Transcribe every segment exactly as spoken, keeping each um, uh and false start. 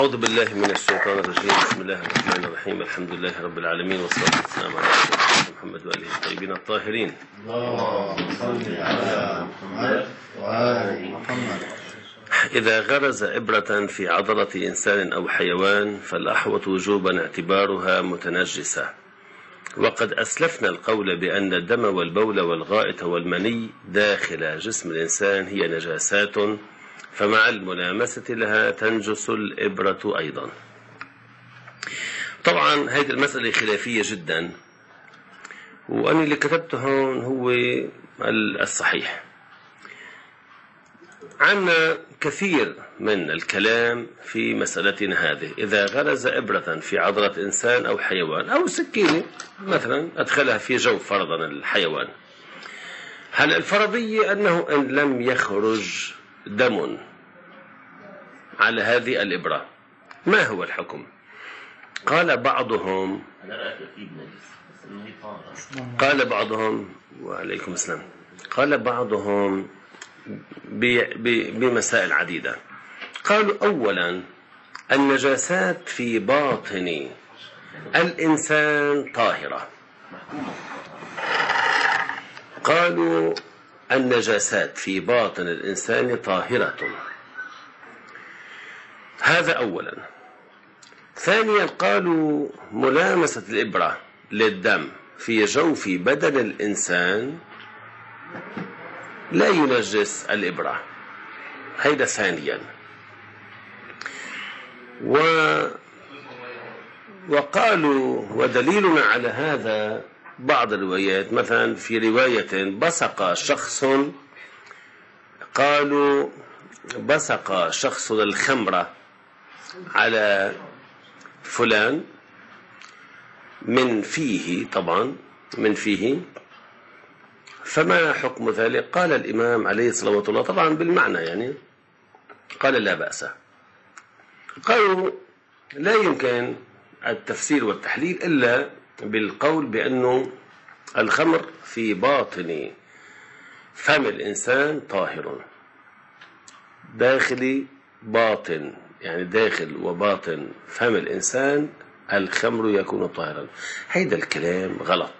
أعوذ بالله من الشيطان الرجيم. بسم الله الرحمن الرحيم. الحمد لله رب العالمين، والصلاة والسلام على رسول محمد وآله الطيبين الطاهرين. اللهم صل على محمد وآل محمد. إذا غرز إبرة في عضلة إنسان أو حيوان فالأحوط وجوبا اعتبارها متنجسة، وقد أسلفنا القول بأن الدم والبول والغائط والمني داخل جسم الإنسان هي نجاسات، فمع الملامسة لها تنجس الإبرة أيضا. طبعا هذه المسألة خلافية جدا، وأنا اللي كتبته هون هو الصحيح. عندنا كثير من الكلام في مسألتنا هذه. إذا غرز إبرة في عضلة إنسان أو حيوان أو سكينة مثلا أدخلها في جوف فرضا الحيوان، هل الفرضية أنه إن لم يخرج دم على هذه الإبرة ما هو الحكم؟ قال بعضهم قال بعضهم وعليكم السلام قال بعضهم بمسائل عديدة. قالوا أولا النجاسات في باطن الإنسان طاهرة. قالوا النجاسات في باطن الإنسان طاهرة، هذا أولا. ثانيا قالوا ملامسة الإبرة للدم في جوف بدن الإنسان لا ينجس الإبرة، هيدا ثانيا. و... وقالوا ودليلنا على هذا بعض الروايات، مثلا في رواية بصق شخص، قالوا بصق شخص الخمرة على فلان من فيه، طبعا من فيه، فما حكم ذلك؟ قال الإمام عليه الصلاة والسلام طبعا بالمعنى، يعني قال لا بأس. قالوا لا يمكن التفسير والتحليل إلا بالقول بأنه الخمر في باطن فم الإنسان طاهر، داخلي باطن، يعني داخل وباطن فم الإنسان الخمر يكون طاهرا. هيدا الكلام غلط.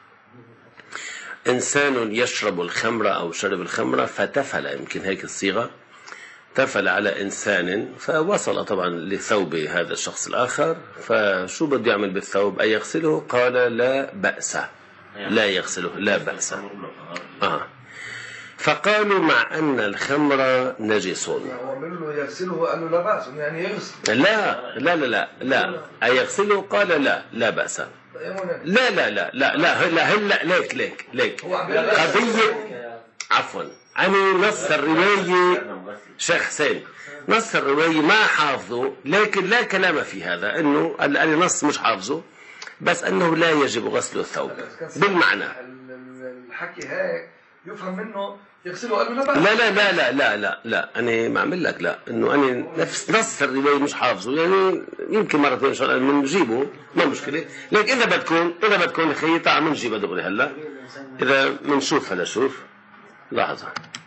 إنسان يشرب الخمر أو شرب الخمر فتفل، يمكن هيك الصيغة، تفل على إنسان فوصل طبعا لثوب هذا الشخص الآخر، فشو بده يعمل بالثوب؟ أن يغسله؟ قال لا بأس، لا يغسله لا بأس. آه. فقالوا مع أن الخمر نجس. يغسله قالوا لا بأس، يعني يغسل. لا لا لا لا لا أن يغسله؟ قال لا لا بأس. لا لا لا لا لا هلا هلا ليك ليك ليك قضية، عفوا أنا نص الرواية شيخ حسين، نص الرواية ما حافظه، لكن لا كلام في هذا، إنه أنا نص مش حافظه، بس أنه لا يجب غسل الثوب بالمعنى. الحكي هيك يفهم منه يغسله قالوا لا بأس. لا لا لا لا لا لا لا أنا ما أعمل لك، لا إنه أنا نفس نص الرواية مش حافظه، يعني يمكن مرتين إن شاء الله بنجيبه ما مشكلة، لكن إذا بدكم إذا بدكم أخي تعال بنجيبه دغري هلا. إذا بنشوف هلا، شوف لحظة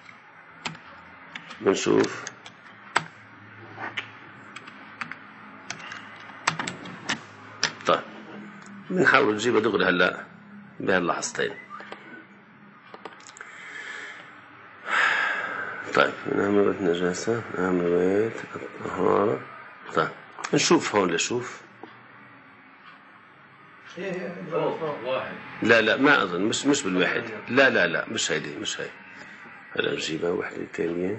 بنشوف. طيب بنحاول نجيبه دغري هلا بهاللحظتين. طيب من أهم روايات النجاسة، أهم روايات الطهارة. طيب نشوف هون لشوف. لا لا ما أظن، مش مش بالواحد، لا لا لا مش هيدي، مش هي. هلا نجيبها واحدة ثانية.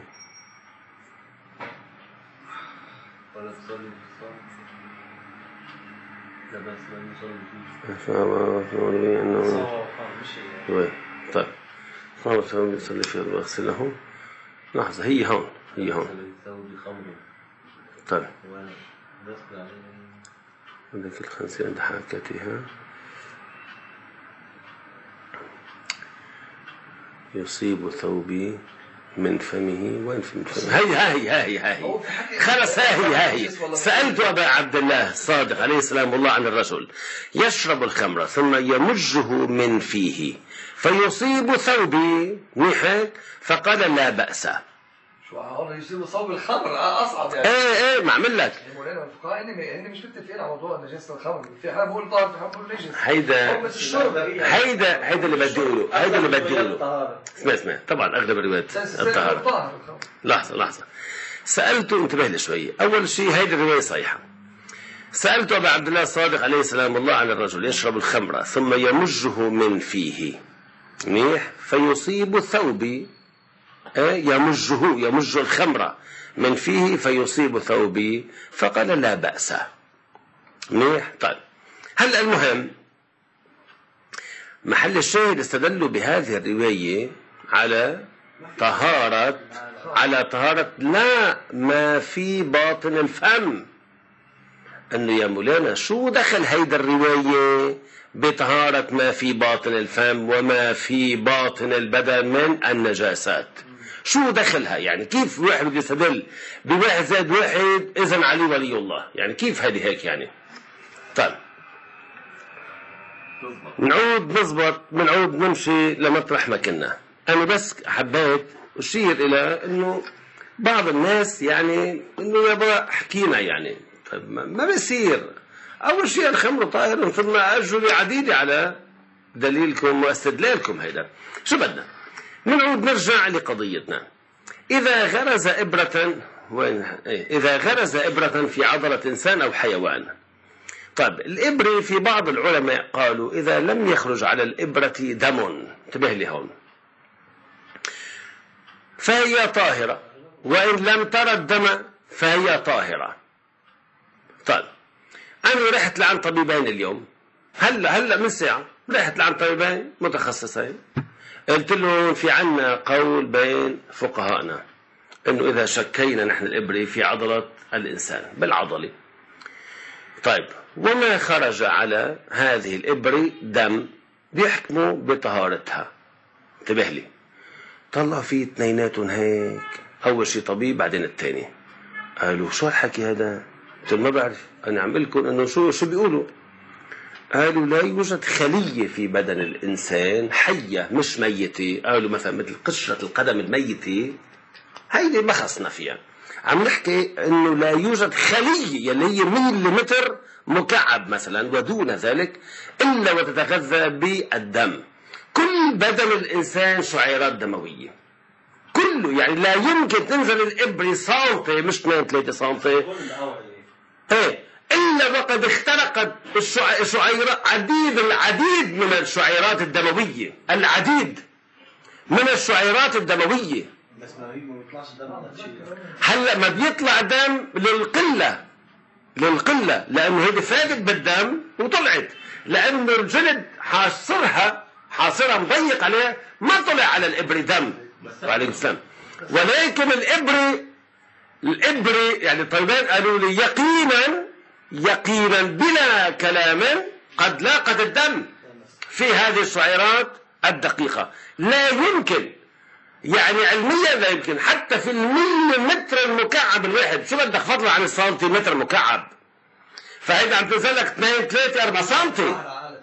طيب صار ثوب يصلي فيه ويغسله. لحظة، هي هون هي هون. طيب عندك الخنزير عند حاكتها يصيب ثوبي من فمه. وين في من فمه؟ هي هاي هاي هاي خلص، هاي هاي. سألت أبا عبد الله الصادق عليه السلام الله عن الرجل يشرب الخمر ثم يمجه من فيه فيصيب ثوبي، نحت، فقال لا بأس. شو هون يصيروا صوب الخمر اصعب يعني. ايه ايه ما عمل لك. مولانا الفقهاء هن هن مش متفقين على موضوع نجاسه الخمر، في حال بقول طاهر في حال بقول نجس. هيدا بس الشرب هيدا هيدا اللي بدي اقوله، هيدا اللي بدي اقوله. اسمع اسمع، طبعا اغلب الروايات الطهارة. لحظة لحظة. سألته، انتبه لي شوي. أول شيء هيدي الرواية صحيحة. سألته أبا عبد الله الصادق عليه السلام الله عن الرجل يشرب الخمر ثم يمجه من فيه منيح فيصيب ثوبي، يمجه يمج الخمر من فيه فيصيب ثوبي، فقال لا بأس. منيح. طيب هلا المهم محل الشاهد استدلوا بهذه الرواية على طهارة على طهارة لا ما في باطن الفم. انه يا مولانا شو دخل هيدا الرواية بطهارة ما في باطن الفم وما في باطن البدن من النجاسات؟ شو دخلها؟ يعني كيف واحد بده يستدل بواحد زائد واحد اذن علي ولي الله؟ يعني كيف هذه هيك يعني؟ طيب نعود نضبط بنعود نمشي لمطرح ما كنا. انا بس حبيت اشير الى انه بعض الناس يعني انه يابا حكينا يعني طيب ما بيصير. اول شيء الخمر طاهر ثم اجري عديده على دليلكم واستدلالكم. هيدا شو بدنا نعود نرجع لقضيتنا. اذا غرز ابره وين اذا غرز ابره في عضله انسان او حيوان. طيب الابره في بعض العلماء قالوا اذا لم يخرج على الابره دم، انتبه لي هون، فهي طاهره، وان لم ترى الدم فهي طاهره. طيب أنا رحت لعن طبيبين اليوم، هلا هلا من ساعة رحت لعن طبيبين متخصصين، قلت لهم في عنا قول بين فقهائنا إنه إذا شكينا نحن الإبرة في عضلة الإنسان بالعضلة، طيب وما خرج على هذه الإبرة دم بيحكموا بطهارتها. انتبه لي، طلع في اثنيناتهم هيك، أول شيء طبيب بعدين الثاني، قالوا شو الحكي هذا؟ قلت ما بعرف، أنا عم لكم إنه شو شو بيقولوا. قالوا لا يوجد خلية في بدن الإنسان حية مش ميتة. قالوا مثلا مثل قشرة القدم الميتة هيدي ما خصنا فيها، عم نحكي إنه لا يوجد خلية يلي هي مليمتر مكعب مثلا ودون ذلك إلا وتتغذى بالدم. كل بدن الإنسان شعيرات دموية كله، يعني لا يمكن تنزل الإبرة سانتي مش اثنين ثلاثة سانتي ايه الا وقد اخترقت الشعيرات عديد العديد من الشعيرات الدمويه، العديد من الشعيرات الدمويه. بس ما بيطلعش دم. هلا ما بيطلع دم للقله للقله لانه هيدي فادت بالدم وطلعت، لانه الجلد حاصرها حاصرها مضيق عليها ما طلع على الابره دم. وعليكم السلام. ولكن الابره الإبرة يعني الطبيبين قالوا لي يقينا يقينا بلا كلام قد لاقت الدم في هذه الشعيرات الدقيقة. لا يمكن يعني علميا لا يمكن حتى في المليمتر المكعب الواحد، شو بدك فضلا عن السنتيمتر مكعب، فهيدا عم تنزل لك اثنين ثلاثة أربعة سنتي،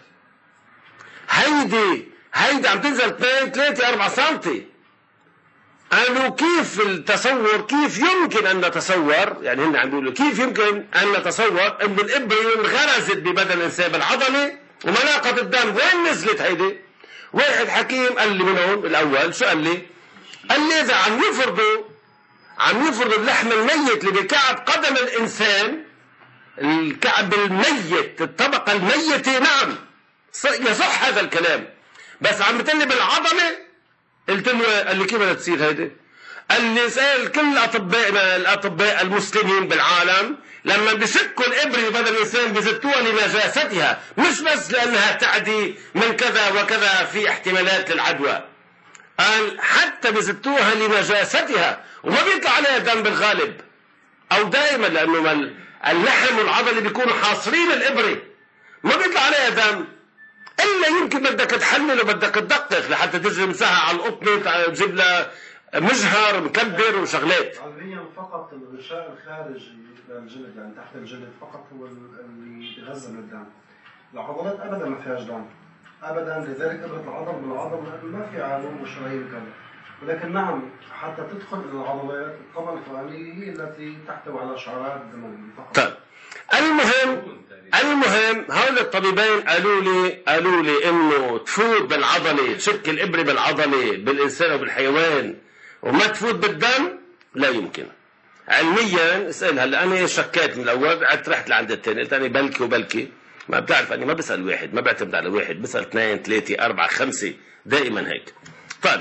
هيدي هيدي عم تنزل اثنين ثلاثة أربعة سنتي. قالوا كيف التصور، كيف يمكن أن نتصور، يعني هن عم بيقولوا كيف يمكن أن نتصور أن الإبرة انغرزت ببدن الإنسان بالعضلة وما لاقت الدم، وين نزلت هيدي؟ واحد حكيم قال لي منهم الأول شو قال لي؟ قال لي إذا عم يفرضوا عم يفرضوا اللحم الميت اللي بكعب قدم الإنسان، الكعب الميت الطبقة الميتة، نعم يصح هذا الكلام، بس عم بتقلي بالعضلة. قلت له قال لي كيف بدها تصير هيدي؟ قال لي سأل كل الاطباء الاطباء المسلمين بالعالم لما بشكوا الابره بدل الانسان بزتوها لنجاستها، مش بس لانها تعدي من كذا وكذا في احتمالات للعدوى، قال حتى بزتوها لنجاستها وما بيطلع عليها دم بالغالب او دائما، لانه اللحم والعضله بيكونوا حاصرين الابره ما بيطلع عليها دم، الا يمكن بدك تحلل وبدك تدقق لحتى تجي مساحه على القطنه تجيب لها مجهر مكبر وشغلات. علميا فقط الغشاء الخارجي للجلد يعني تحت الجلد فقط هو اللي يتغذى من الدم، العضلات ابدا ما فيهاش دم ابدا، لذلك ابره العضل بالعضل ما في علوم وشرايين وكذا، ولكن نعم حتى تدخل إلى العضلات الطبقة الفوقانية هي التي تحتوي على شعرات دموية فقط. طيب المهم المهم هؤلاء الطبيبين قالوا لي قالوا لي انه تفوت بالعضله، تشك الابره بالعضله بالانسان وبالحيوان وما تفوت بالدم لا يمكن. علميا اسال، هلا انا شكيت من الاول، قعدت رحت لعند الثاني قلت انا بلكي وبلكي، ما بتعرف اني ما بسال واحد، ما بعتمد على واحد، بسال اثنين ثلاثه اربعه خمسه دائما هيك. طيب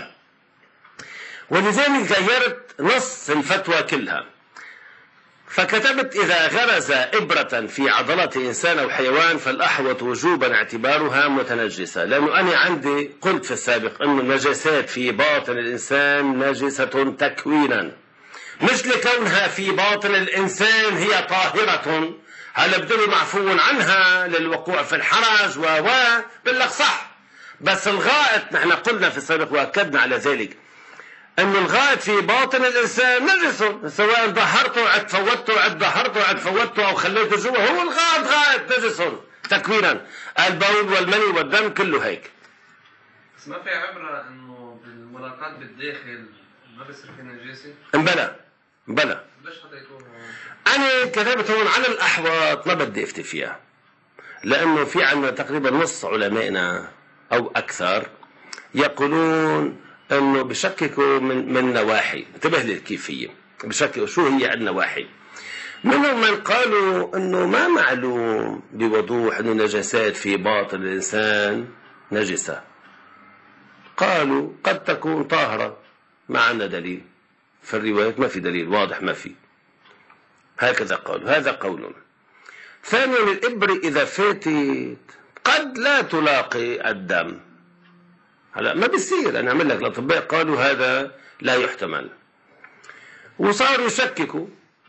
ولذلك غيرت نص الفتوى كلها، فكتبت إذا غرز إبرة في عضلة إنسان أو حيوان فالأحوط وجوبا اعتبارها متنجسة، لأنه أنا عندي قلت في السابق أن النجاسات في باطن الإنسان نجسة تكوينا، مش لكونها في باطن الإنسان هي طاهرة، هلا بدل معفو عنها للوقوع في الحرج و و بقول لك صح، بس الغائط نحن قلنا في السابق وأكدنا على ذلك أن الغائط في باطن الإنسان نجس، سواء ظهرته عد فوته عد ظهرته عد فوته أو خليته جوا، هو الغائط غائط نجس تكوينا، البول والمني والدم كله هيك. بس ما في عبرة إنه بالملاقاة بالداخل ما بصير في نجاسة؟ بلى بلى. ليش حطيتوها؟ أنا كتبت هون على الأحوط ما بدي أفتي فيها، لأنه في عندنا تقريبا نص علمائنا أو أكثر يقولون انه بشككوا من من نواحي، انتبه للكيفيه، بشككوا شو هي النواحي. منهم من قالوا انه ما معلوم بوضوح انه النجاسات في باطن الانسان نجسه، قالوا قد تكون طاهره، ما عندنا دليل في الروايات، ما في دليل واضح، ما في، هكذا قالوا، هذا قول. ثانيا الابره اذا فاتت قد لا تلاقي الدم، هلا ما بيصير، انا اعمل لك الاطباء قالوا هذا لا يحتمل، وصاروا يشككوا.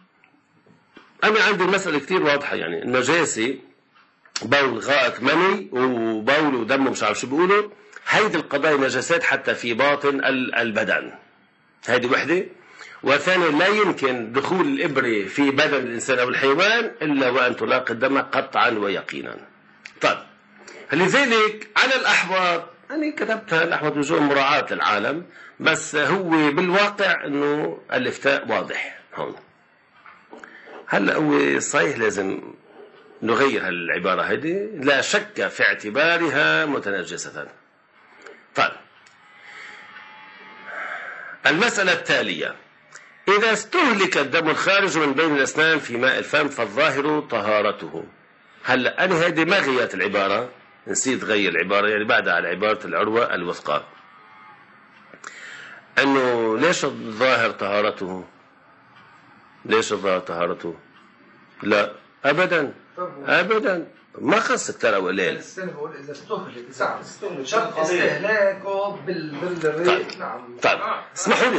انا عندي المساله كثير واضحه، يعني النجاسه بول غائط مني وبول ودم مش عارف شو بيقولوا، هيدي القضايا نجاسات حتى في باطن البدن، هيدي وحده. وثانيا لا يمكن دخول الابره في بدن الانسان او الحيوان الا وان تلاقي الدم قطعا ويقينا. طيب لذلك على الاحوط أنا كتبتها الأحوط وجوه مراعاة للعالم، بس هو بالواقع أنه الإفتاء واضح هون. هلا هو صحيح لازم نغير هالعبارة هذه، لا شك في اعتبارها متنجسة. طيب المسألة التالية، إذا استهلك الدم الخارج من بين الأسنان في ماء الفم فالظاهر طهارته. هلا أنا هذه ما غيرت العبارة، نسيت غير العبارة، يعني بعدها على عبارة العروة الوثقى، أنه ليش الظاهر طهارته؟ ليش الظاهر طهارته؟ لا أبدا أبدا، ما خصك ترى وليل. السنة بقول إذا استهلك، شرط استهلاكه بالريق. نعم. طيب اسمحوا لي